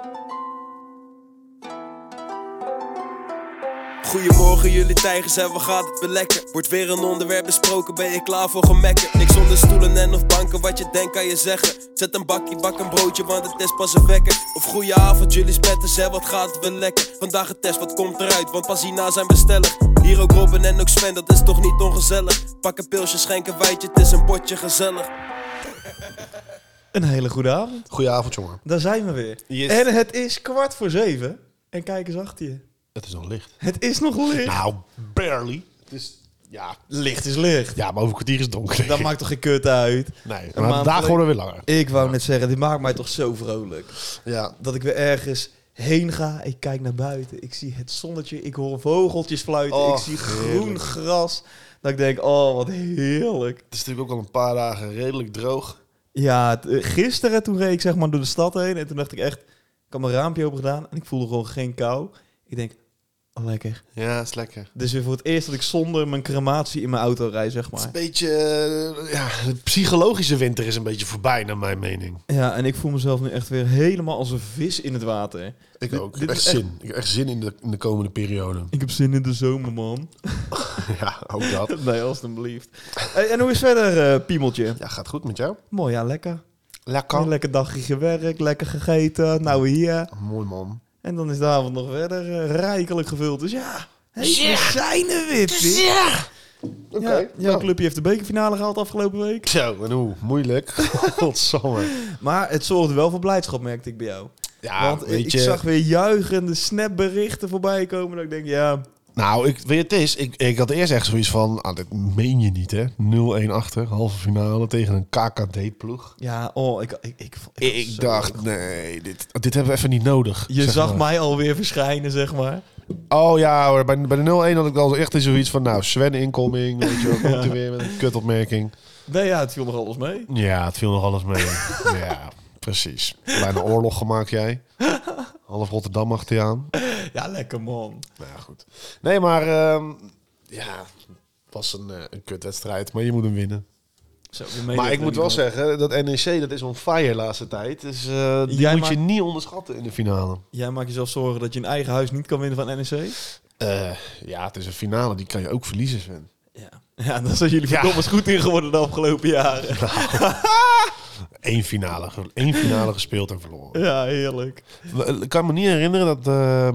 Goedemorgen jullie tijgers en wat gaat het weer lekker? Wordt weer een onderwerp besproken, ben je klaar voor gemekken? Niks onder stoelen en of banken, wat je denkt kan je zeggen. Zet een bakkie, bak een broodje, want het is pas een wekker. Of goeie avond jullie spetters en wat gaat het weer lekker? Vandaag een test, wat komt eruit, want pas hierna zijn we stellig. Hier ook Robin en ook Sven, dat is toch niet ongezellig? Pak een pilsje, schenk een wijtje, het is een potje gezellig. Een hele goede avond. Goedenavond, jongen. Daar zijn we weer. Yes. En het is 6:15. En kijk eens achter je. Het is nog licht. Het is nog licht. Nou, barely. Het is, ja, Licht is licht. ja, maar over een kwartier is het donker. Dat maakt toch geen kut uit? Nee, Een maar maand dagen geleden- worden weer langer. Ik wou net zeggen, dit maakt mij toch zo vrolijk. Ja. Dat ik weer ergens heen ga. Ik kijk naar buiten. Ik zie het zonnetje. Ik hoor vogeltjes fluiten. Oh, ik zie groen heerlijk. gras. Dat ik denk, oh, wat heerlijk. Het is natuurlijk ook al een paar dagen redelijk droog. Ja, gisteren toen reed ik zeg maar door de stad heen. En toen dacht ik echt, ik had mijn raampje open gedaan. En ik voelde gewoon geen kou. Ik denk, oh, lekker. Ja, is lekker. Dit is weer voor het eerst dat ik zonder mijn crematie in mijn auto rijd, zeg Het is maar. een beetje, ja, de psychologische winter is een beetje voorbij, naar mijn mening. Ja, en ik voel mezelf nu echt weer helemaal als een vis in het water. Ik ook. Ik dit heb is echt zin. Ik heb echt zin in de komende periode. Ik heb zin in de zomer, man. Ja, ook dat. Nee, alstublieft. En hoe is verder, Piemeltje? Ja, gaat goed met jou? Mooi, ja, lekker. Lekker. Een lekker dagje gewerkt, lekker gegeten. Nou, hier. Mooi, man. En dan is de avond nog verder rijkelijk gevuld. Dus ja, hey, we zijn er weer, Pie. Oké. Ja, jouw nou. clubje heeft de bekerfinale gehaald afgelopen week. Zo, en hoe? Moeilijk. Godsamme. Maar het zorgde wel voor blijdschap, merkte ik bij jou. Ja, Want weet ik je... zag weer juichende snapberichten voorbij komen. Dat ik denk, ja, Nou, weet je, het is. Ik had eerst echt zoiets van, dit meen je niet, hè? 0-1 achter, halve finale tegen een KKD-ploeg. ja, oh, ik Ik zo dacht, nodig. nee, dit hebben we even niet nodig. Je zeg zag maar. mij alweer verschijnen, zeg maar. Oh ja, hoor, bij de 0-1 had ik al echt zoiets van, nou, Sven incoming, weet je wel, komt hij weer met een kutopmerking. Nee, ja, het viel nog alles mee. Ja, het viel nog alles mee. Ja, precies. Bijna oorlog gemaakt, jij. Half Rotterdam achter je aan. Ja, lekker, man. Nou ja, goed. Nee, maar ja, het was een kutwedstrijd, maar je moet hem winnen. Zo, Maar ik moet wel zeggen, dat NEC, dat is on fire de laatste tijd. Dus die Jij moet je maakt- niet onderschatten in de finale. Jij maakt jezelf zorgen dat je in eigen huis niet kan winnen van NEC? Ja, het is een finale, die kan je ook verliezen, Sven. Ja. Ja, daar zijn jullie Ja. verdomme goed in geworden de afgelopen jaren. Eén finale gespeeld en verloren. Ja, heerlijk. Ik kan me niet herinneren dat...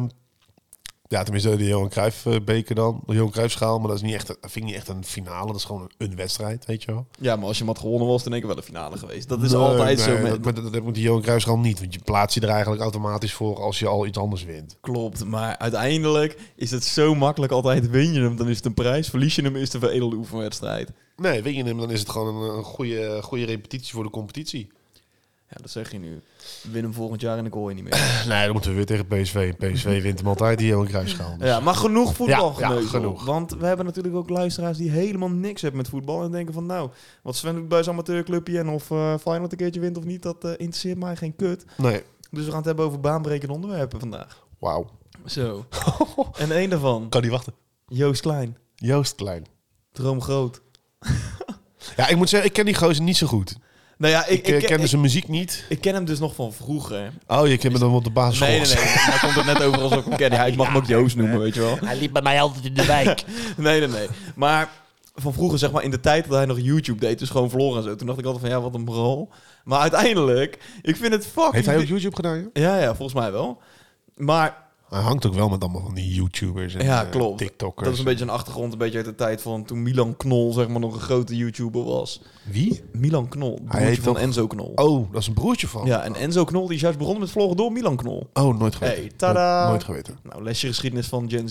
ja, tenminste de Johan Cruijff beker dan. De Johan Cruijffschaal, maar dat is niet echt, dat vind ik niet echt een finale. Dat is gewoon een wedstrijd, weet je wel. Ja, maar als je hem had gewonnen was, dan denk ik wel de finale geweest. Dat is altijd zo. Met... Dat moet die Johan Cruijffschaal niet. Want je plaatst je er eigenlijk automatisch voor als je al iets anders wint. Klopt, maar uiteindelijk is het zo makkelijk. Altijd win je hem, dan is het een prijs. Verlies je hem, is het een veredelde oefenwedstrijd. Nee, win je hem, dan is het gewoon een goede repetitie voor de competitie. Ja, dat zeg je nu. Win hem volgend jaar en ik hoor je niet meer. Nee, dan moeten we weer tegen PSV. PSV wint hem altijd, die Johan Cruijffschaal. Dus. Ja, maar genoeg voetbal Ja, geneuzel. genoeg. Want we hebben natuurlijk ook luisteraars die helemaal niks hebben met voetbal. En denken van nou, wat Sven doet bij zijn amateurclubje en of Feyenoord een keertje wint of niet, dat interesseert mij geen kut. Nee, Dus we gaan het hebben over baanbrekende onderwerpen vandaag. wauw. Zo. En één daarvan, Kan die wachten. Joost Klein. Joost Klein. Droom groot. Ja, ik moet zeggen, ik ken die gozer niet zo goed. Nou ja, Ik kende zijn muziek niet. ik ken hem dus nog van vroeger. Oh, je kent me dan op de basisschool. Nee. Daar komt het net over alsof ik hem ken. Ja, ik mag hem ook Joost noemen, weet je wel. Hij liep bij mij altijd in de wijk. Nee. Maar van vroeger, zeg maar, in de tijd dat hij nog YouTube deed, dus gewoon vloggen en zo. Toen dacht ik altijd van, ja, wat een bral. Maar uiteindelijk, ik vind het fucking... Heeft hij ook YouTube gedaan? joh? Ja, volgens mij wel. Maar Hij hangt ook wel met allemaal van die YouTubers en ja, klopt. TikTokkers. Dat is een beetje een achtergrond, een beetje uit de tijd van toen Milan Knol, zeg maar, nog een grote YouTuber was. Wie? Milan Knol, Hij broertje heet van toch- Enzo Knol. Oh, dat is een broertje van. Ja, en Enzo Knol die is juist begonnen met vloggen door Milan Knol. Oh, nooit geweten. Hey, tada! Nooit geweten. Nou, lesje geschiedenis van Gen Z.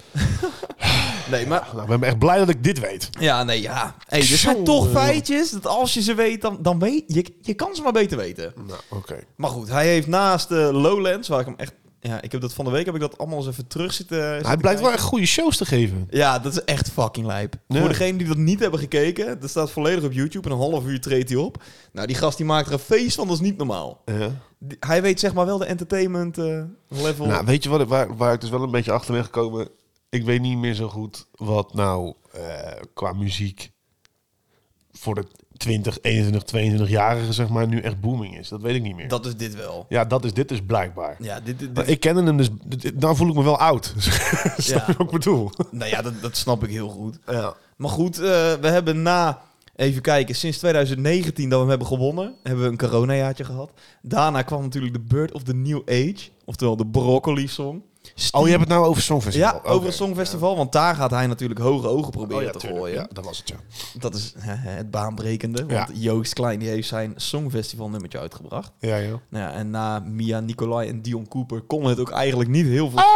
Nee, maar... Nou, ik ben echt blij dat ik dit weet. Ja, nee, ja. Hey, er zijn Jongen. toch feitjes dat als je ze weet, dan weet je kan ze maar beter weten. Nou, oké. Maar goed, hij heeft naast Lowlands, waar ik hem echt... Ja, ik heb dat van de week heb ik dat allemaal eens even terug zitten Hij zitten blijkt wel kijken. echt goede shows te geven. Ja, dat is echt fucking lijp. Ja. Voor degenen die dat niet hebben gekeken, dat staat volledig op YouTube. En een half uur treedt hij op. Nou, die gast die maakt er een feest van, dat is niet normaal. Ja. Hij weet zeg maar wel de entertainment level. Nou, weet je wat, waar ik dus wel een beetje achter ben gekomen? Ik weet niet meer zo goed wat nou qua muziek voor de 20, 21, 22-jarige zeg maar nu echt booming is. Dat weet ik niet meer. Dat is dit wel. Ja, dat is dit dus blijkbaar. Ja, dit. Maar ik kende hem dus... Dan voel ik me wel oud. Snap je wat ik bedoel? Nou ja, dat snap ik heel goed. Ja. Maar goed, we hebben even kijken, sinds 2019 dat we hem hebben gewonnen, hebben we een coronajaartje gehad. Daarna kwam natuurlijk de Bird of the New Age, oftewel de Broccoli Song. Oh, je hebt het nou over Songfestival? Ja, over het Songfestival, want daar gaat hij natuurlijk hoge ogen proberen te tuurlijk. gooien. Ja, dat was het, ja. Dat is het baanbrekende, want Ja. Joost Klein die heeft zijn Songfestival nummertje uitgebracht. Ja. Nou ja, en na Mia Nicolai en Dion Cooper kon het ook eigenlijk niet heel veel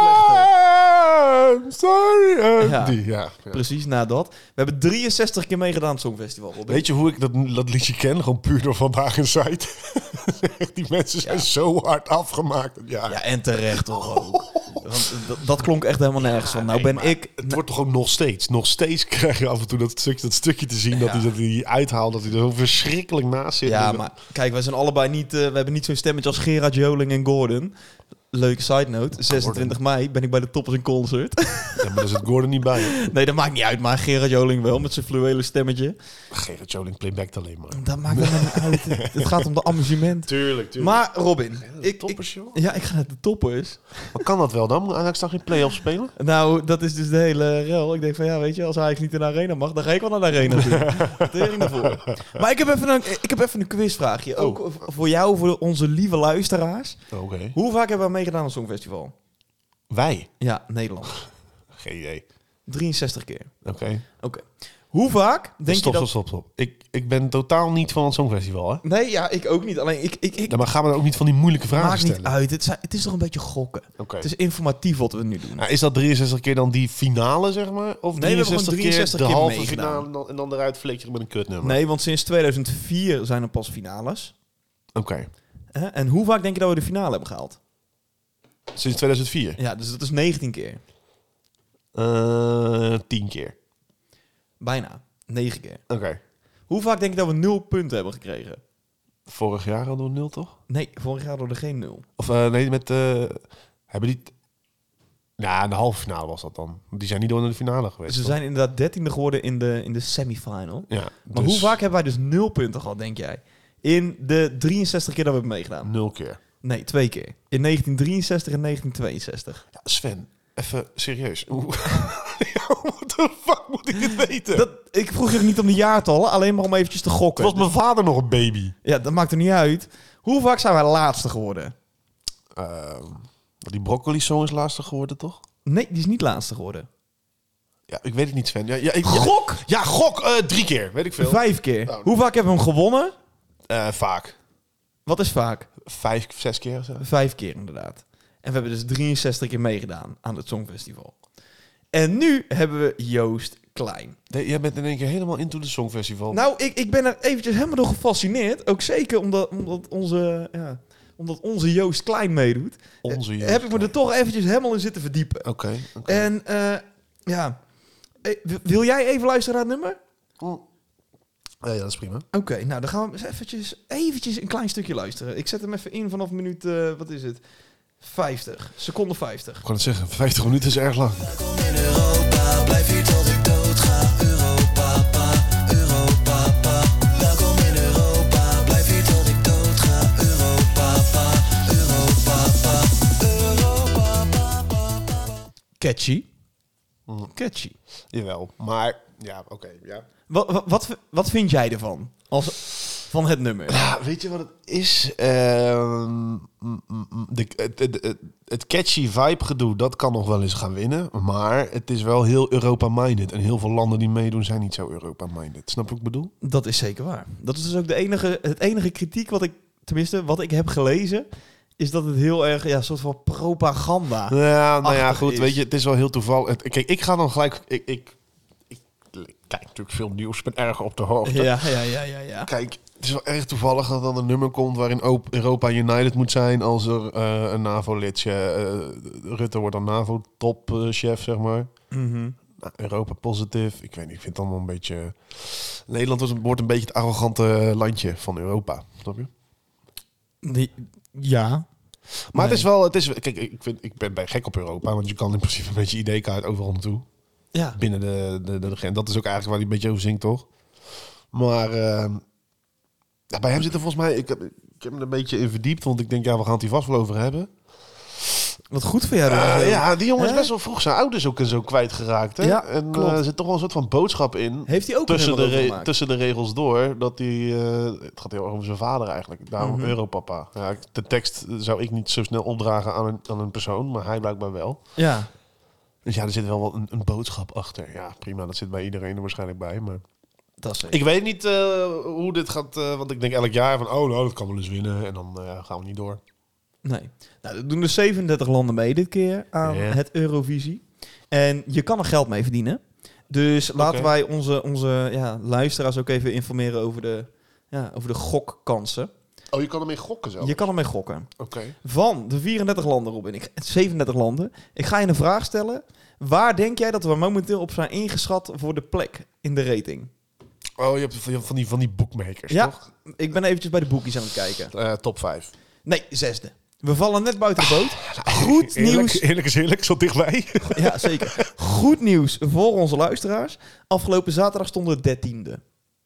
slechter. Sorry. Ja. Die, ja. Precies, na dat. We hebben 63 keer meegedaan aan het Songfestival. Robin. Weet je hoe ik dat liedje ken? Gewoon puur door Vandaag in Site. Die mensen zijn zo hard afgemaakt. Ja, Ja, en terecht toch ook. Want dat klonk echt helemaal nergens van. Nou Nee, ben maar ik... Het wordt toch ook nog steeds. Nog steeds krijg je af en toe dat stukje te zien. Ja. Dat hij uithaalt. Dat hij er zo verschrikkelijk naast zit. Ja, Dus- maar kijk, wij zijn allebei niet... we hebben niet zo'n stemmetje als Gerard Joling en Gordon. Leuke side note. 26 mei ben ik bij de Toppers in Concert. Ja, maar daar zit Gordon niet bij. Nee, dat maakt niet uit. Maar Gerard Joling wel, met zijn fluwelen stemmetje. Gerrit Joling playbackt alleen maar. Dat maakt helemaal niet uit. Het gaat om de amusement. Tuurlijk. Maar Robin... Toppers, joh. Ja, ik ga naar de Toppers. Maar kan dat wel dan? Moet Ajax dan geen play-offs spelen? Nou, dat is dus de hele rel. Ik denk van, ja, weet je, als hij niet in de arena mag, dan ga ik wel naar de arena toe. Tering daarvoor. Maar ik heb even een quizvraagje. Ook voor jou, voor onze lieve luisteraars. Oké. Hoe vaak hebben we meegedaan aan het Songfestival? Wij? Ja, Nederland. Geen idee. 63 keer. Oké. Oké. Hoe vaak denk je dat... Stop. Ik ben totaal niet van het Songfestival, hè? Nee, ja, ik ook niet. Alleen, ik Ja, maar gaan we dan ook niet van die moeilijke vragen maakt stellen? niet uit. Het is toch een beetje gokken. Oké. Het is informatief wat we nu doen. Nou, is dat 63 keer dan die finale, zeg maar? Of Nee, we hebben 63 gewoon 63 keer de keer halve meegedaan. finale en dan eruit flikkeren met een kutnummer? Nee, want sinds 2004 zijn er pas finales. Oké. Hè? En hoe vaak denk je dat we de finale hebben gehaald? Sinds 2004? Ja, dus dat is 19 keer. 10 keer. Bijna. 9 keer. Oké. Hoe vaak denk je dat we 0 punten hebben gekregen? Vorig jaar hadden we 0, toch? Nee, vorig jaar hadden we er geen 0. Of nee, met... hebben die... Ja, de halve finale was dat dan. Die zijn niet door naar de finale geweest. Ze toch? zijn inderdaad 13e geworden in de semifinal. Ja, Maar hoe vaak hebben wij dus 0 punten gehad, denk jij? In de 63 keer dat we hebben meegedaan? 0 keer. Nee, 2 keer. In 1963 en 1962. Ja, Sven, even serieus. What the fuck moet ik dit weten? Ik vroeg je niet om de jaartallen, alleen maar om eventjes te gokken. was mijn vader nog een baby. Ja, dat maakt er niet uit. Hoe vaak zijn wij laatste geworden? Die broccoli song is laatste geworden, toch? Nee, die is niet laatste geworden. Ja, ik weet het niet, Sven. Gok! Ja, gok. 3 keer, weet ik veel. 5 keer. Oh. Hoe vaak hebben we hem gewonnen? Vaak. Wat is vaak? 5, 6 keer of zo. 5 keer inderdaad. En we hebben dus 63 keer meegedaan aan het Songfestival. En nu hebben we Joost Klein. Nee, jij bent in één keer helemaal into de Songfestival. Nou, ik ben er eventjes helemaal door gefascineerd. Ook zeker omdat onze Joost Klein meedoet. Onze Joost heb ik me er toch eventjes helemaal in zitten verdiepen. Oké. En ja, wil jij even luisteren naar het nummer? Ja, dat is prima. Oké, nou dan gaan we eens eventjes een klein stukje luisteren. Ik zet hem even in vanaf minuut, wat is het? 50. Seconde 50. Ik kan het zeggen, 50 minuten is erg lang. Welkom in Europa, blijf hier tot ik dood ga. Europa, Europa. Welkom in Europa, blijf hier tot ik dood ga. Europa, Europa. Catchy. Catchy. Jawel, maar... Ja, oké, ja. Wat vind jij ervan? Van het nummer? Ja, weet je wat het is? Het catchy vibe gedoe, dat kan nog wel eens gaan winnen. Maar het is wel heel Europa-minded. En heel veel landen die meedoen zijn niet zo Europa-minded. Snap je wat ik bedoel? Dat is zeker waar. Dat is dus ook het enige kritiek wat ik heb gelezen, is dat het heel erg, ja, soort van propaganda. Ja, nou ja, achtig goed. is. Weet je, het is wel heel toevallig. Kijk, ik ga dan gelijk... Ik kijk natuurlijk veel nieuws, ben erg op de hoogte. Ja. Kijk, het is wel erg toevallig dat dan een nummer komt waarin Europa United moet zijn als er een NAVO-lidje... Rutte wordt dan NAVO-topchef, zeg maar. Mhm. Nou, Europa positief. Ik weet niet, ik vind het allemaal een beetje... Nederland wordt een beetje het arrogante landje van Europa. Snap je? Ja. Maar Nee. het is... Kijk, ik ben gek op Europa, want je kan in principe een beetje ID-kaart overal naartoe. Ja. Binnen de grens. Dat is ook eigenlijk waar hij een beetje over zingt, toch? Maar Ja, bij hem zit er volgens mij... Ik heb me er een beetje in verdiept, want ik denk, ja, we gaan het hier vast wel over hebben. Wat goed voor jou. Ja, die jongen is Hè? best wel vroeg zijn ouders ook en zo kwijtgeraakt. Hè? Ja, en klopt. er zit toch wel een soort van boodschap in. Heeft hij ook Tussen een nummer over de, gemaakt? tussen de regels door, dat hij... het gaat heel erg over zijn vader eigenlijk. Daarom Mhm. Europapa. Ja, de tekst zou ik niet zo snel opdragen aan een persoon, maar hij blijkbaar wel. Ja. Dus ja, er zit wel een boodschap achter. Ja, prima, dat zit bij iedereen er waarschijnlijk bij. Maar Dat is zeker. ik weet niet hoe dit gaat, want ik denk elk jaar van, oh nou, dat kan wel eens winnen. En dan gaan we niet door. Nee. Nou, er doen dus 37 landen mee dit keer aan Ja. het Eurovisie. En je kan er geld mee verdienen. Dus laten wij onze luisteraars ook even informeren over de gokkansen. Oh, je kan ermee gokken zelf? Je kan ermee gokken. Oké. Van de 34 landen, Robin. 37 landen. Ik ga je een vraag stellen. Waar denk jij dat we momenteel op zijn ingeschat voor de plek in de rating? Oh, je hebt van die bookmakers, Ja, toch? ik ben eventjes bij de boekies aan het kijken. Top 5. Nee, 6e. We vallen net buiten de boot. Goed nieuws. Eerlijk is eerlijk, zo dichtbij. Ja, zeker. Goed nieuws voor onze luisteraars. Afgelopen zaterdag stonden we 13e.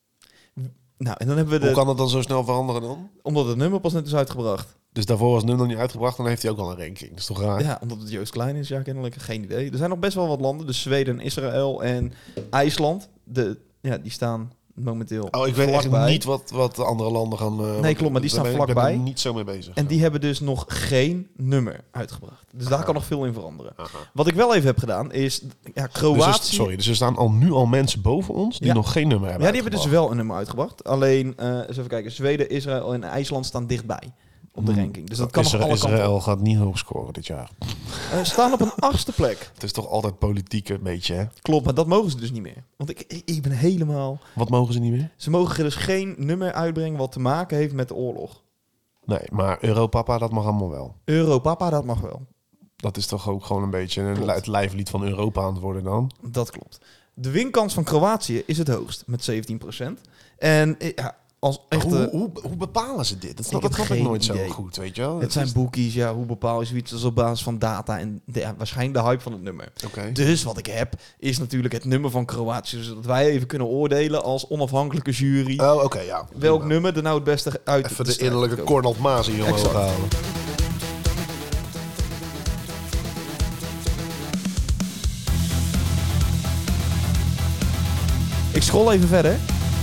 Nou, en dan hebben we Hoe kan dat dan zo snel veranderen dan? omdat het nummer pas net is uitgebracht. Dus daarvoor was het nummer nog niet uitgebracht, dan heeft hij ook al een ranking. Dat is toch raar? Ja, omdat het Joost Klein is, ja, kennelijk. Geen idee. Er zijn nog best wel wat landen. Dus Zweden, Israël en IJsland. Die staan momenteel Oh, ik weet echt vlakbij. niet wat de andere landen gaan... Nee, klopt, maar die staan Ik ben vlakbij. er niet zo mee bezig. En die hebben dus nog geen nummer uitgebracht. Dus daar kan nog veel in veranderen. Aha. Wat ik wel even heb gedaan is... Ja, Kroatië... Dus er staan nu al mensen boven ons die Ja. nog geen nummer hebben Ja, die hebben dus uitgebracht. wel een nummer uitgebracht. Alleen, eens even kijken. Zweden, Israël en IJsland staan dichtbij op de ranking. Dus dat kan nog alle kanten op. Israël gaat niet hoog scoren dit jaar. Staan op een 8e plek. Het is toch altijd politiek een beetje, hè? Klopt, maar dat mogen ze dus niet meer. Want ik ben helemaal... Wat mogen ze niet meer? Ze mogen dus geen nummer uitbrengen wat te maken heeft met de oorlog. Nee, maar Europapa, dat mag allemaal wel. Europapa, dat mag wel. Dat is toch ook gewoon een beetje Klopt. het lijflied van Europa aan het worden dan? Dat klopt. De winkans van Kroatië is het hoogst met 17%. En ja, als echte... Hoe bepalen ze dit? Dat heb snap ik geen nooit idee. zo goed, weet je wel? Het zijn boekies, ja, hoe bepaal je zoiets? Dat is op basis van data en waarschijnlijk de hype van het nummer. Oké. Dus wat ik heb, is natuurlijk het nummer van Kroatië. Zodat wij even kunnen oordelen als onafhankelijke jury. Oh, oké, ja. welk Prima. nummer er nou het beste uit Even de de strijd innerlijke komt. Cornald Maas hier omhoog Exact. halen. Ik scroll even verder.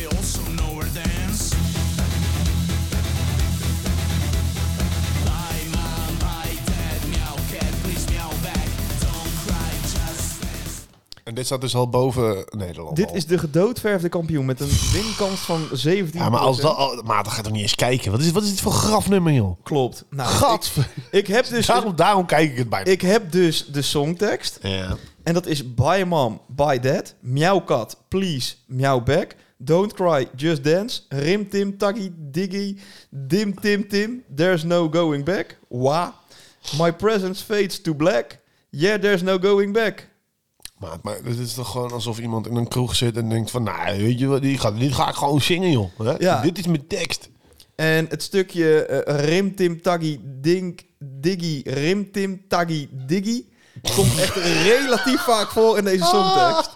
En dit staat dus al boven Nederland. Dit al. is de gedoodverfde kampioen met een winkans van 17%. Ja, maar als dat... Maar dan ga je toch niet eens kijken. Wat is dit voor grafnummer, joh? Klopt. Nou, Gat. ik heb dus... Daarom kijk ik het bijna. Ik heb dus de songtekst. Ja. En dat is Bye Mom, Bye Dad. Meow Cat, Please, Meow Back. Don't Cry, Just Dance. Rim Tim, Taggy, Diggy. Dim Tim Tim, There's No Going Back. Wah. My Presence Fades to Black. Yeah, There's No Going Back. Maar het is toch gewoon alsof iemand in een kroeg zit en denkt van... Nou, weet je wat, dit ga ik gewoon zingen, joh. Hè? Ja. Dit is mijn tekst. En het stukje Rim Tim, Taggy, Diggy. Rim Tim, Taggy, Diggy. Komt echt relatief vaak voor in deze songtekst.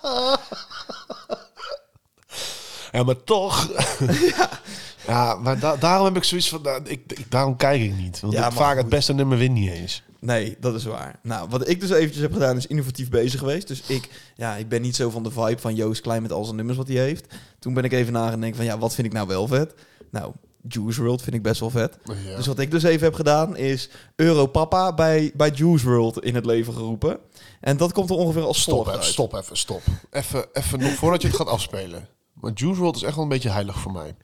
Ja, maar toch... Ja, maar daarom heb ik zoiets van... daarom kijk ik niet. Want Ja, maar vaak het goed. beste nummer wint niet eens. Nee, dat is waar. Nou, wat ik dus eventjes heb gedaan is innovatief bezig geweest. Dus ik ben niet zo van de vibe van Joost Klein met al zijn nummers wat hij heeft. Toen ben ik even na gaan denken van ja, wat vind ik nou wel vet? Nou, Juice WRLD vind ik best wel vet. Ja. Dus wat ik dus even heb gedaan is Europapa bij Juice WRLD in het leven geroepen. En dat komt er ongeveer als volgt uit. Stop. Even nog voordat je het gaat afspelen. Maar Juice WRLD is echt wel een beetje heilig voor mij.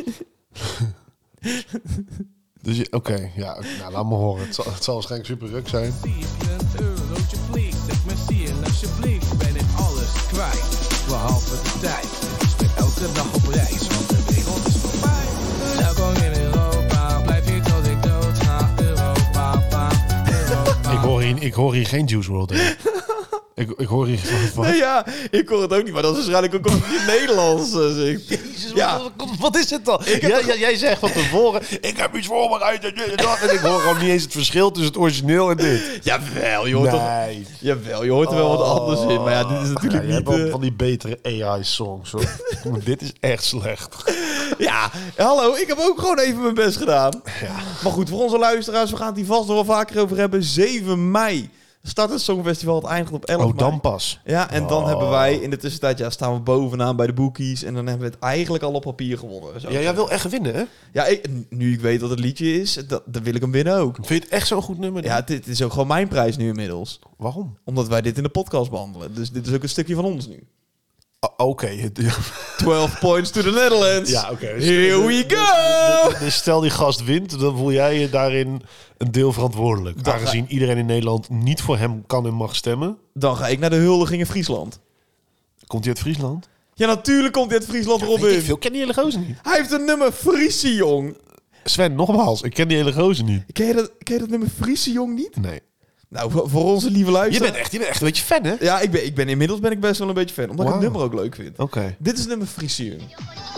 Dus oké, ja, nou, laat me horen. Het zal waarschijnlijk super ruk zijn. Een eurotje please, zeg me zien alsjeblieft. Ben ik alles kwijt, behalve de tijd. Ik ben elke dag op reis, want de wereld is voorbij. Welkom in Europa, blijf hier tot ik dood ga. Europa. Ik hoor hier geen Juice WRLD in. Ik hoor hier van... Nee, ja, ik hoor het ook niet, maar dat is waarschijnlijk ook omdat je Nederlands zingt. Jezus, Ja. wat is het dan? Jij zegt van tevoren, ik heb iets voorbereid en dit en dat. En ik hoor gewoon niet eens het verschil tussen het origineel en dit. Jawel, je hoort jawel, je hoort er wel wat anders in. Maar ja, dit is natuurlijk je hebt niet... wel van die betere AI-songs, hoor. Maar dit is echt slecht. Ja, hallo, ik heb ook gewoon even mijn best gedaan. Ja. Maar goed, voor onze luisteraars, we gaan het hier vast nog wel vaker over hebben. 7 mei start het Songfestival, het eindigt op 11 mei. Dan pas. Ja, en dan hebben wij in de tussentijd, staan we bovenaan bij de bookies. En dan hebben we het eigenlijk al op papier gewonnen. Ja, jij wil echt winnen, hè? Ja, nu ik weet wat het liedje is, dan wil ik hem winnen ook. Vind je het echt zo'n goed nummer? Dan? Ja, dit is ook gewoon mijn prijs nu inmiddels. Waarom? Omdat wij dit in de podcast behandelen. Dus dit is ook een stukje van ons nu. Oké. 12 points to the Netherlands. Ja, oké. Here we go! Dus stel die gast wint, dan voel jij je daarin een deel verantwoordelijk. Aangezien iedereen in Nederland niet voor hem kan en mag stemmen. Dan ga ik naar de huldiging in Friesland. Komt hij uit Friesland? Ja, natuurlijk komt hij uit Friesland, Robin. Ik ken die hele gozer niet. Hij heeft een nummer Friese Jong. Sven, nogmaals, ik ken die hele gozer niet. Ken je dat nummer Friese Jong niet? Nee. Nou, voor onze lieve Je luisteraars. bent echt een beetje fan, hè? Ja, inmiddels ben ik best wel een beetje fan. Omdat ik het nummer ook leuk vind. Oké. Dit is het nummer Friese Jong.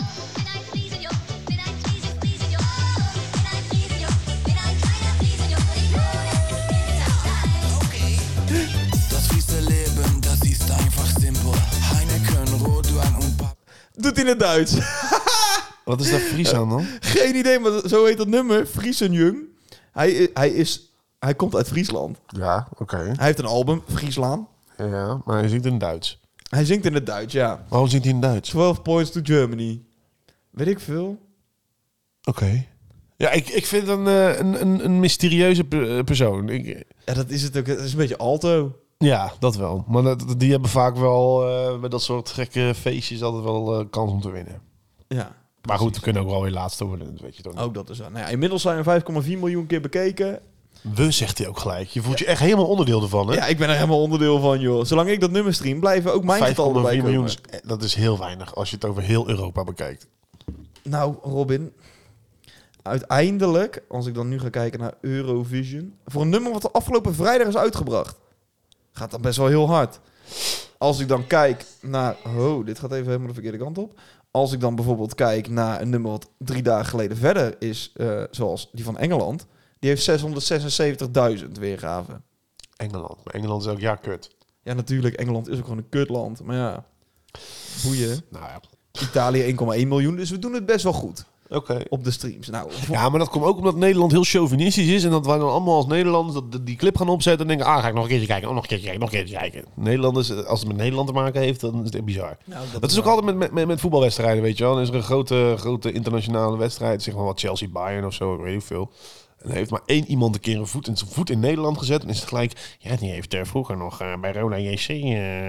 Das fiese Leben, das ist einfach simpel. Heineken, Rotwein und Pap. Doet hij in het Duits. Wat is daar Fries aan dan? Geen idee, maar zo heet dat nummer. Friese Jong. Hij komt uit Friesland. Ja, oké. Hij heeft een album, Friesland. Ja, maar hij zingt in Duits. Hij zingt in het Duits, ja. Waarom zingt hij in Duits? 12 points to Germany. Weet ik veel. Oké. Ja, ik vind een mysterieuze persoon. Ja, dat is het ook. Het is een beetje alto. Ja, dat wel. Maar die hebben vaak wel bij dat soort gekke feestjes altijd wel kans om te winnen. Ja. Maar goed, we kunnen ook wel weer laatste worden, dat weet je toch niet. Ook dat is wel. Nou ja, inmiddels zijn er 5,4 miljoen keer bekeken. We, zegt hij ook gelijk. Je voelt je echt helemaal onderdeel ervan, hè? Ja, ik ben er helemaal onderdeel van, joh. Zolang ik dat nummer stream, blijven ook mijn getallen erbij 5,4 miljoen, komen. dat is heel weinig als je het over heel Europa bekijkt. Nou, Robin. Uiteindelijk, als ik dan nu ga kijken naar Eurovision. Voor een nummer wat de afgelopen vrijdag is uitgebracht. Gaat dan best wel heel hard. Als ik dan kijk naar... Oh, dit gaat even helemaal de verkeerde kant op. Als ik dan bijvoorbeeld kijk naar een nummer wat 3 dagen geleden verder is. Zoals die van Engeland. Die heeft 676.000 weergaven. Engeland. Maar Engeland is elk jaar kut. Ja, natuurlijk. Engeland is ook gewoon een kutland. Maar ja, boeien. Nou ja. Italië 1,1 miljoen. Dus we doen het best wel goed Oké. op de streams. Nou, Ja, maar dat komt ook omdat Nederland heel chauvinistisch is. En dat wij dan allemaal als Nederlanders die clip gaan opzetten en denken... ga ik nog een keertje kijken, nog een keertje kijken. Nederlanders, als het met Nederland te maken heeft, dan is het echt bizar. nou, Dat is ook altijd met voetbalwedstrijden, weet je wel. Dan is er een grote internationale wedstrijd, zeg maar wat Chelsea-Bayern of zo, ik weet niet veel. En heeft maar 1 iemand een keer zijn voet in Nederland gezet. En is het gelijk, ja, die heeft vroeger nog bij Roda JC...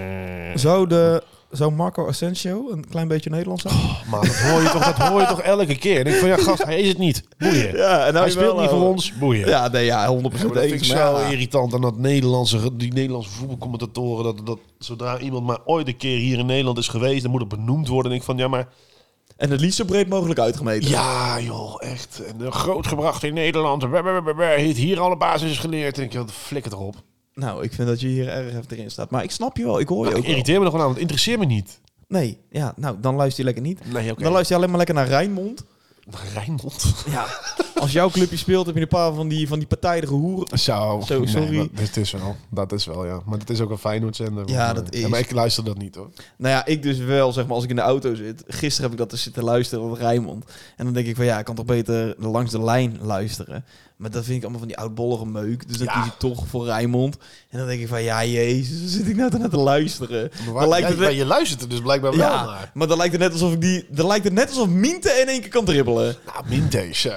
Zou Marco Asensio een klein beetje Nederlands zijn? Maar dat hoor je toch elke keer. En ik van, ja gast, hij is het niet. Boeien. Ja, en nou Hij speelt niet voor ons. Boeien. Ja, nee, ja, 100% Ja, maar dat vind ik eens. zo Maar ja. irritant aan die Nederlandse voetbalcommentatoren. Dat zodra iemand maar ooit een keer hier in Nederland is geweest, dan moet het benoemd worden. En ik van, ja, maar... En het liefst zo breed mogelijk uitgemeten. Ja, joh, echt. En grootgebracht in Nederland. Heeft hier alle basis geleerd. En ik dacht, flikker erop. Nou, ik vind dat je hier erg heftig in staat. Maar ik snap je wel, ik hoor je Ik ook wel. irriteer me er gewoon aan, want het interesseert me niet. Nee, ja, nou, dan luister je lekker niet. Nee, oké. Dan luister je alleen maar lekker naar Rijnmond. Rijnmond. Ja. Als jouw clubje speelt, heb je een paar van die partijdige hoeren. Zo, sorry. Nee, dat is wel, ja. Maar het is ook een Feyenoord-zender. Ja, dat is. Ja, maar ik luister dat niet, hoor. Nou ja, ik dus wel, zeg maar, als ik in de auto zit. Gisteren heb ik dat dus zitten luisteren op Rijnmond. En dan denk ik van, ja, ik kan toch beter langs de lijn luisteren. Maar dat vind ik allemaal van die oudbollige meuk. Dus dan kies ik toch voor Rijnmond. En dan denk ik van, ja, jezus, dan zit ik nou naar te luisteren. Maar je luistert er dus blijkbaar wel Ja, naar. maar dan lijkt het net alsof Minte in één keer kan dribbelen. Nou, Minte, zo.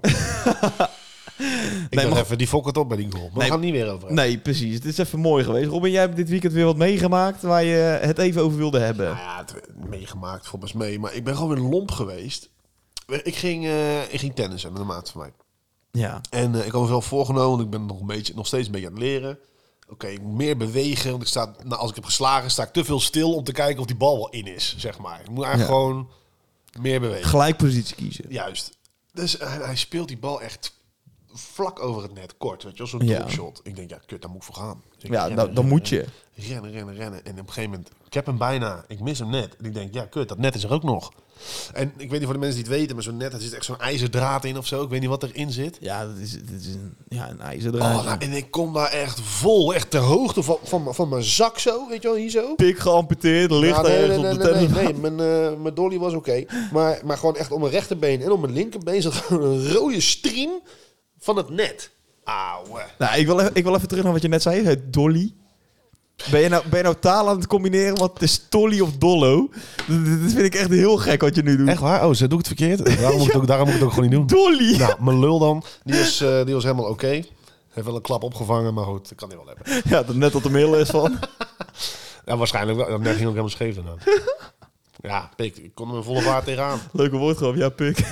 Ik Nee, dacht maar- even, die fok het op bij die goal. Maar Nee. we gaan het niet weer over hebben. Nee, precies. Het is even mooi geweest. Robin, jij hebt dit weekend weer wat meegemaakt waar je het even over wilde hebben. Nou ja, het meegemaakt, volgens mij. Maar ik ben gewoon weer lomp geweest. Ik ging tennissen met een maat van mij. Ja. En ik had me wel voorgenomen, want ik ben nog steeds een beetje aan het leren. Oké, ik moet meer bewegen. Want als ik heb geslagen, sta ik te veel stil om te kijken of die bal wel in is, zeg maar. Ik moet eigenlijk gewoon meer bewegen. Gelijk positie kiezen. Juist. Dus hij speelt die bal echt vlak over het net, kort. Weet je wel, zo'n Ja. dropshot. Ik denk, ja, kut, daar moet ik voor gaan. Dus ik Ja, rennen, dan moet je. Rennen. En op een gegeven moment, ik heb hem bijna. Ik mis hem net. En ik denk, ja, kut, dat net is er ook nog. En ik weet niet voor de mensen die het weten, maar zo'n net, er zit echt zo'n ijzerdraad in of zo. Ik weet niet wat erin zit. Ja, dit is een ijzerdraad. Oh, nou, en ik kom daar echt vol, echt ter hoogte van mijn zak zo, weet je wel, hier zo. Pik geamputeerd, ligt Ja, daar ergens op de tennis. mijn dolly was oké. Maar gewoon echt op mijn rechterbeen en op mijn linkerbeen zat gewoon een rode stream van het net. Auwe. Nou, ik wil even terug naar wat je net zei. Het dolly. Ben je nou taal aan het combineren? Want het is tolly of dollo. Dat vind ik echt heel gek wat je nu doet. Echt waar? Oh, ze doe ik het verkeerd? Daarom moet ik het ook gewoon niet doen. Dolly. Nou, mijn lul dan, die was helemaal oké. Heeft wel een klap opgevangen, maar goed, ik kan die wel hebben. Ja, dat net tot de middel is van. Ja, waarschijnlijk wel. Dat ging ook helemaal scheef dan. Ja, pik, ik kon er mijn volle vaart tegenaan. Leuke woordgrap, ja, pik.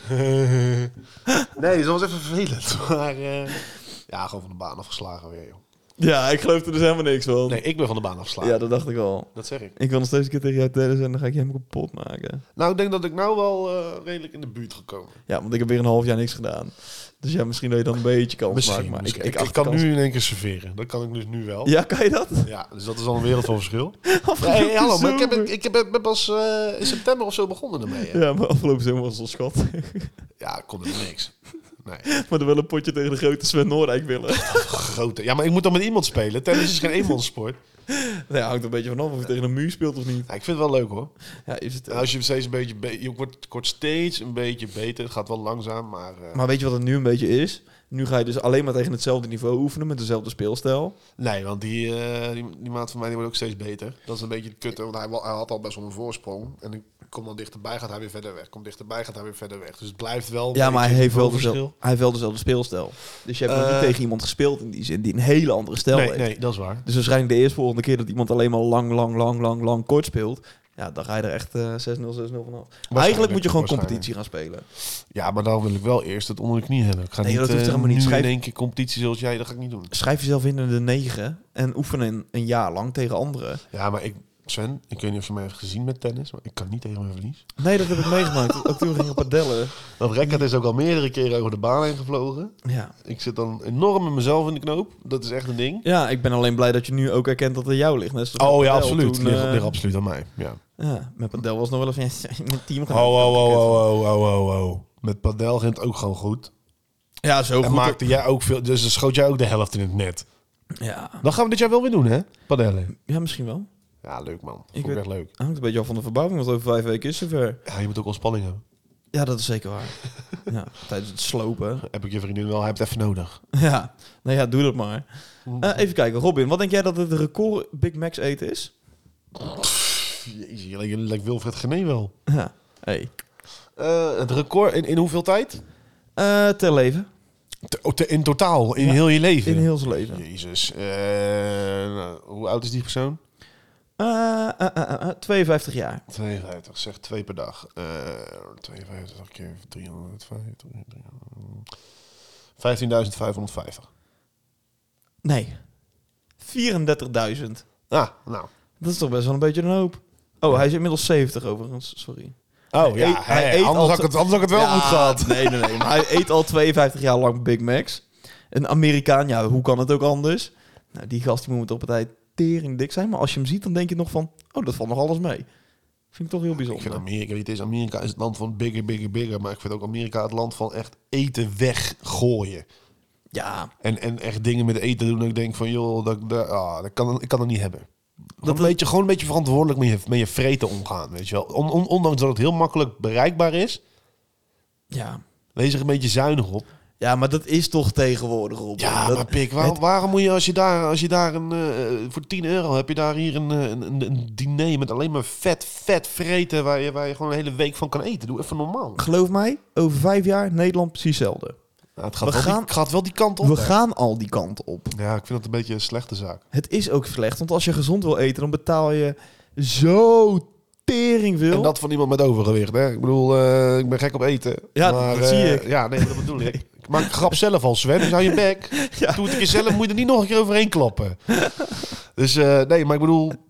Nee, dat was even vervelend. Maar ja, gewoon van de baan afgeslagen weer, joh. Ja, ik geloof er dus helemaal niks van. Nee, ik ben van de baan afgeslagen. Ja, dat dacht ik al. Dat zeg ik. Ik wil nog steeds een keer tegen jou tennis en dan ga ik je helemaal kapot maken. Nou, ik denk dat ik nou wel redelijk in de buurt gekomen. Ja, want ik heb weer een half jaar niks gedaan. Dus ja, misschien dat je dan een beetje kans maakt. Maar misschien. ik Ik kan nu in één keer serveren. Dat kan ik dus nu wel. Ja, kan je dat? Ja, dus dat is al een wereld van verschil. Afgelopen Nee, hallo, maar zomer. ik ben pas in september of zo begonnen ermee. Hè? Ja, maar afgelopen zomer was het al schat. Ja, ik kon er niks. Nee, Maar dan wel een potje tegen de grote Sven Noordijk willen. grote. Ja, maar ik moet dan met iemand spelen. Tennis is geen eenmanssport. Nee, hangt een beetje vanaf of je tegen een muur speelt of niet. Ja, ik vind het wel leuk hoor. Ja, is het, Als je steeds een beetje... Je wordt steeds een beetje beter. Het gaat wel langzaam, maar... maar weet je wat het nu een beetje is? Nu ga je dus alleen maar tegen hetzelfde niveau oefenen met dezelfde speelstijl. Nee, want die maat van mij die wordt ook steeds beter. Dat is een beetje het kutte, want hij had al best wel een voorsprong. En ik kom dan dichterbij, gaat hij weer verder weg. Komt dichterbij, gaat hij weer verder weg. Dus het blijft wel een Ja, maar hij beetje heeft wel, verschil. hij heeft wel dezelfde speelstijl. Dus je hebt nog niet tegen iemand gespeeld in die zin, die een hele andere stijl Nee, heeft. nee, dat is waar. Dus waarschijnlijk de eerstvolgende keer dat iemand alleen maar lang kort speelt. Ja, dan ga je er echt 6-0 vanaf. Eigenlijk moet je gewoon competitie gaan spelen. Ja, maar dan wil ik wel eerst het onder de knie hebben. Ik ga Nee, niet, dat hoeft helemaal niet. nu Schrijf- in één keer competitie zoals jij, dat ga ik niet doen. Schrijf jezelf in de 9 en oefen een jaar lang tegen anderen. Ja, maar Sven, ik weet niet of je mij hebt gezien met tennis, maar ik kan niet tegen mijn verlies. Nee, dat heb ik meegemaakt. Ook toen we gingen padellen. Dat racket is ook al meerdere keren over de baan heen gevlogen. Ja. Ik zit dan enorm met mezelf in de knoop. Dat is echt een ding. Ja, ik ben alleen blij dat je nu ook erkent dat het jou ligt. Net zoals Oh met ja, padel absoluut. toen, Het ligt absoluut aan mij. Ja. Ja, met padel was nog wel even mijn team gaan. Oh. Met padel ging het ook gewoon goed. Ja, zo En goed. maakte jij ook veel... Dus dan schoot jij ook de helft in het net. Ja. Dan gaan we dit jaar wel weer doen, hè? Padellen. Ja, misschien wel. Ja, leuk man. Ik Vond ik weet- echt leuk. Hangt een beetje af van de verbouwing, want over 5 weken is het zover. Ja, je moet ook wel spanning hebben. Ja, dat is zeker waar. Ja, tijdens het slopen. Heb ik je vriendin wel, hij heeft het even nodig. Ja, nou ja, doe dat maar. Even kijken, Robin, wat denk jij dat het record Big Macs eten is? Jezus, je lijkt Wilfred Gené wel. Ja, hey. Het record in hoeveel tijd? Ter leven. In totaal, in Ja, heel je leven? In heel zijn leven. Jezus. Nou, hoe oud is die persoon? 52 jaar. 52, zeg 2 per dag. 52 keer 350. 15.550. Nee. 34.000. Ah, nou. Dat is toch best wel een beetje een hoop. Oh, hij is inmiddels 70 overigens, sorry. Oh ja, hij eet anders, al had ik het wel goed gehad. Nee. Maar hij eet al 52 jaar lang Big Macs. Een Amerikaan, ja, hoe kan het ook anders? Nou, die gast die moet op het tijd tering dik zijn. Maar als je hem ziet, dan denk je nog van... Oh, dat valt nog alles mee. Vind ik toch heel Ik bijzonder. vind Amerika, weet je, het is Amerika is het land van bigger. Maar ik vind ook Amerika het land van echt eten weggooien. Ja, En echt dingen met eten doen. Dat ik denk van, joh, ik kan dat niet hebben. Gewoon een beetje verantwoordelijk met je vreten omgaan, weet je wel. Ondanks dat het heel makkelijk bereikbaar is, ja. wees er een beetje zuinig op. Ja, maar dat is toch tegenwoordig op. Ja, dat, maar Pik, waarom moet je als je daar voor 10 euro heb je daar hier een diner met alleen maar vet vreten waar je gewoon een hele week van kan eten. Doe even normaal. Geloof mij, over 5 jaar Nederland precies hetzelfde. Nou, We gaat wel die kant op. We hè. gaan al die kant op. Ja, ik vind dat een beetje een slechte zaak. Het is ook slecht, want als je gezond wil eten, dan betaal je zo tering veel. En dat van iemand met overgewicht, hè? Ik bedoel, ik ben gek op eten. Ja, maar, dat zie ik. Ja, nee, dat bedoel ik. Ik maak een grap zelf al, Sven. Dus hou je bek. Ja. Doe het een keer zelf, moet je er niet nog een keer overheen klappen. Dus nee, maar ik bedoel...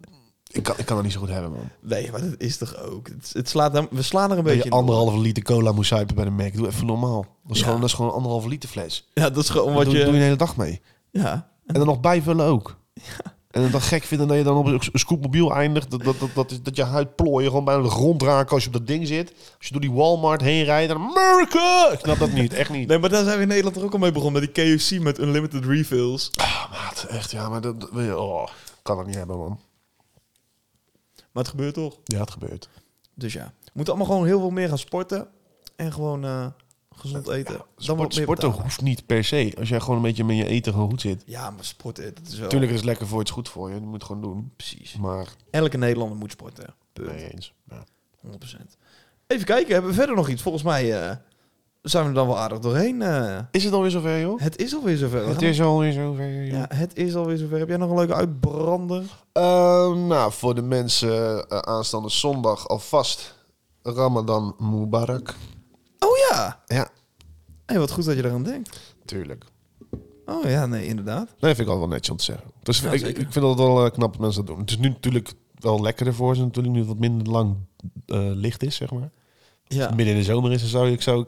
Ik kan dat niet zo goed hebben, man. Nee, maar dat is toch ook... Het slaat we slaan er een Dat beetje je in door. 1,5 liter cola moet zuipen bij de Mac. Doe even normaal. Dat is, Ja. dat is gewoon 1,5 liter fles. Ja, dat is gewoon wat Doe je je... de hele dag mee. Ja. En dan nog bijvullen ook. En het dan gek vinden dat je dan op een scootmobiel eindigt. Dat je huidplooien gewoon bijna de grond raken als je op dat ding zit. Als je door die Walmart heen rijdt. Dan America! Ik snap dat niet, echt niet. Nee, maar daar zijn we in Nederland er ook al mee begonnen. Met die KFC met unlimited refills. Maat, echt, ja, maar dat wil je... Oh, kan dat niet hebben, man. Maar het gebeurt toch? Ja, het gebeurt. Dus ja. We moeten allemaal gewoon heel veel meer gaan sporten. En gewoon gezond eten. Dan wordt meer Sporten betalen. hoeft niet per se. Als jij gewoon een beetje met je eten gewoon goed zit. Ja, maar sporten, dat is wel... Tuurlijk is het lekker voor je, het is goed voor je. Je moet het gewoon doen. Precies. Maar, Elke Nederlander moet sporten. Punt. nee eens. Ja. 100%. Even kijken, hebben we verder nog iets? Volgens mij zijn we er dan wel aardig doorheen. Is het alweer zover, joh? Het is alweer zover. Het is alweer zover, joh. Ja, het is alweer zover. Heb jij nog een leuke uitbrander? Nou, voor de mensen aanstaande zondag alvast Ramadan Mubarak. Oh ja! Ja, Hey, wat goed dat je eraan denkt. tuurlijk. Oh ja, nee, inderdaad. Nee, vind ik altijd wel netjes om te zeggen. Dus Ja, ik zeker. vind het wel knap dat mensen dat doen. Het is nu natuurlijk wel lekkerder voor ze. Natuurlijk nu het wat minder lang licht is, zeg maar. Ja. Midden in de zomer is, dan zou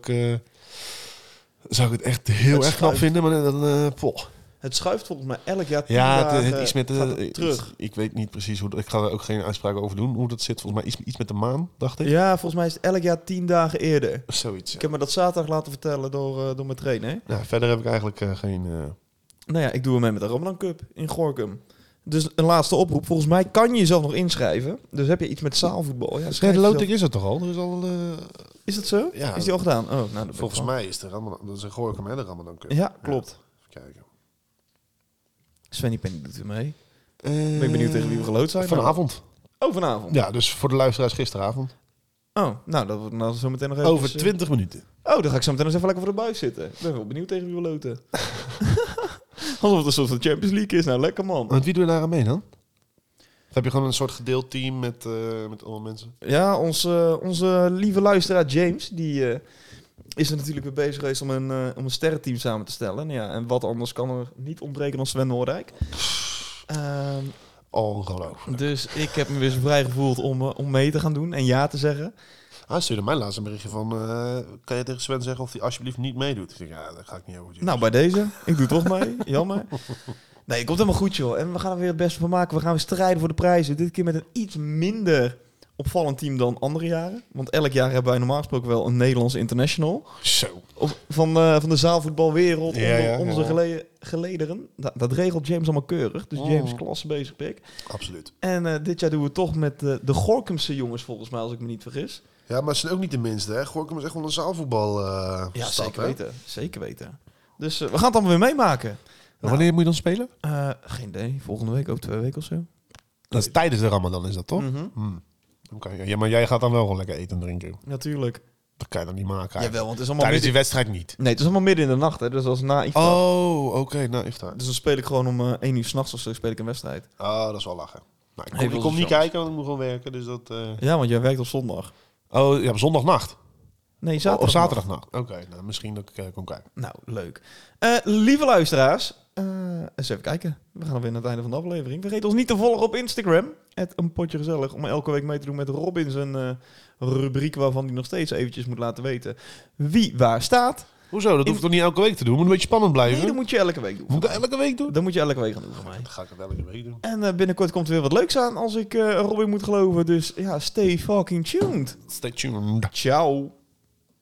ik het echt heel Het erg knap schuift. vinden. Maar dan, poh. Het schuift volgens mij elk jaar 10 Ja, dagen het iets met gaat het de... terug. Ik weet niet precies hoe... Ik ga er ook geen uitspraak over doen hoe dat zit. Volgens mij iets met de maan, dacht ik. Ja, volgens mij is het elk jaar 10 dagen eerder. Zoiets. Ik heb me dat zaterdag laten vertellen door mijn trainer. Ja, verder heb ik eigenlijk geen... Nou ja, ik doe hem mee met de Ramadan Cup in Gorinchem. Dus een laatste oproep. Volgens mij kan je jezelf nog inschrijven. Dus heb je iets met zaalvoetbal. Ja, Ja, schrijf de jezelf- loting is er toch al? Er is al... Is dat zo? Ja. Is die al gedaan? Oh, nou, dat ben ik volgens van. mij is de Ramadan... Dat is een Gorinchem, hè, de Ramadan Cup. Ja, klopt. Even kijken. Svenny Penny doet er mee. Ben ik benieuwd tegen wie we geloot zijn. Vanavond. Oh, vanavond. Ja, dus voor de luisteraars gisteravond. Oh, nou, dat wordt nou zo meteen nog even... Over 20 minuten. Oh, dan ga ik zo meteen eens even lekker voor de buis zitten. Ik ben wel benieuwd tegen wie we loten. Alsof het een soort van Champions League is. Nou, lekker man. Want wie doe je daar aan mee dan? Of heb je gewoon een soort gedeeld team met allemaal mensen? Ja, onze lieve luisteraar James, die is er natuurlijk weer bezig geweest om een sterrenteam samen te stellen. Ja, en wat anders kan er niet ontbreken dan Sven Noordijk. Ongelooflijk. Dus ik heb me weer zo vrij gevoeld om mee te gaan doen en ja te zeggen. Hij stuurde mij laatst een berichtje van... kan je tegen Sven zeggen of hij alsjeblieft niet meedoet? Ik denk, ja, daar ga ik niet over doen. Nou, bij deze. Ik doe toch mee. Jammer. Nee, het komt helemaal goed, joh. En we gaan er weer het beste van maken. We gaan weer strijden voor de prijzen. Dit keer met een iets minder opvallend team dan andere jaren. Want elk jaar hebben wij normaal gesproken wel een Nederlands international. Zo. Van de zaalvoetbalwereld Ja, onder onze ja. gelederen. Dat regelt James allemaal keurig. Dus James klasse bezig, pik. Absoluut. En dit jaar doen we het toch met de Gorinchamse jongens, volgens mij, als ik me niet vergis. Ja, maar het zijn ook niet de minste, hè? Gorinchem is echt wel een zaalvoetbal Ja, stad, zeker hè? weten. Zeker weten. Dus we gaan het allemaal weer meemaken. En wanneer moet je dan spelen? Geen idee. Volgende week, ook 2 weken of zo. Dat is tijdens de Ramadan, is dat toch? Oké, ja, maar jij gaat dan wel gewoon lekker eten en drinken. Natuurlijk. Dat kan je dan niet maken eigenlijk. Jawel, want het is allemaal Tijdens die midden... wedstrijd niet. Nee, het is allemaal midden in de nacht, hè. Dus dat is na iftar. Oh, oké. Nou, iftar. Dus dan speel ik gewoon om 1 uur 's nachts of zo speel ik een wedstrijd. Oh, dat is wel lachen. Nou, ik Heeft kom, wel niet zijn chance. kijken, want ik moet gewoon werken. Dus dat... Ja, want jij werkt op zondag. Oh, ja, zondagnacht. Nee, Of zaterdag. zaterdagnacht. Oké, nou, misschien dat ik kom kijken. Nou, leuk. Lieve luisteraars, eens even kijken. We gaan alweer naar het einde van de aflevering. Vergeet ons niet te volgen op Instagram. Een potje gezellig. Om elke week mee te doen met Robin zijn rubriek waarvan hij nog steeds eventjes moet laten weten wie waar staat. Hoezo? Dat hoef ik toch niet elke week te doen? Moet een beetje spannend blijven? Nee, dat moet je elke week doen. Moet ik dat elke week doen? Dat moet je elke week gaan doen van mij. Dan ga ik het elke week doen. En binnenkort komt er weer wat leuks aan als ik Robin moet geloven. Dus ja, stay fucking tuned. Stay tuned. Ciao.